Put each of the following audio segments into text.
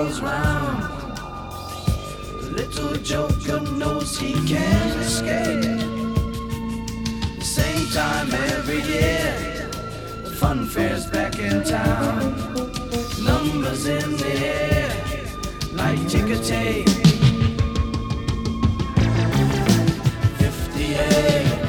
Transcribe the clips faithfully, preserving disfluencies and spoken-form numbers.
goes round. Little joker knows he can't escape. The same time every year, the fun fair's back in town. Numbers in the air, like ticker tape. fifty-eight,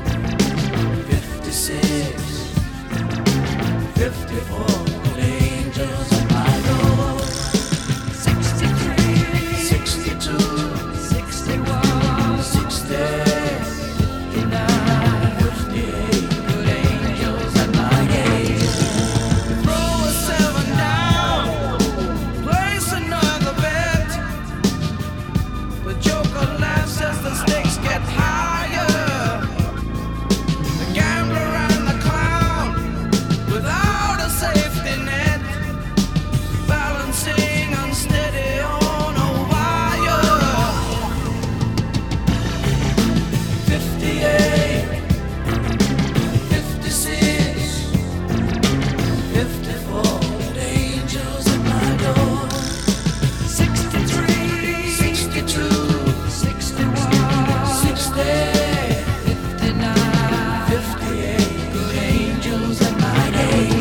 fifty-six, fifty-four, good angels at my door. Sixty-three, sixty-two, sixty-one, sixty, fifty-nine, fifty-eight, good angels at my gate. Throw a seven down, place another bet. The joker laughs as the stakes get higher. The gambler and the clown, without a safety net, balancing unsteady on a wire. fifty-eight, fifty-six, fifty-four, good angels at my door. Sixty-three, sixty-two, sixty-one, sixty, fifty-nine, fifty-eight, good angels at my gate.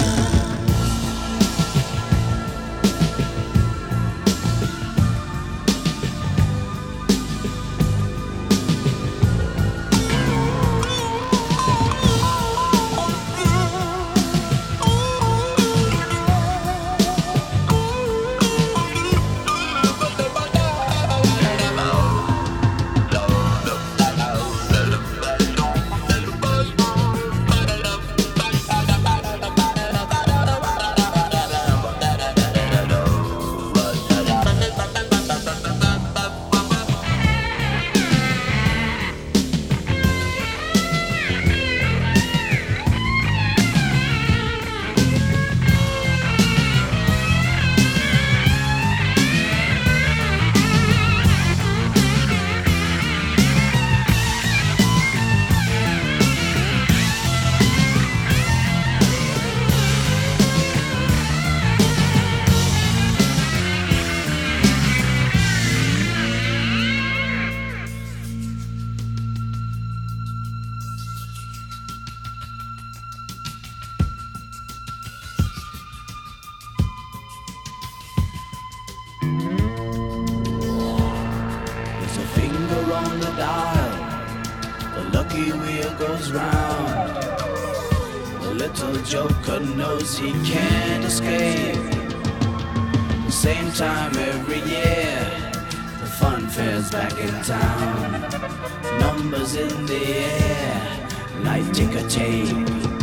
There's a finger on the dial, the lucky wheel goes round. The little joker knows he can't escape. The same time every year, the fun fair's back in town. Numbers in the air, like ticker tape.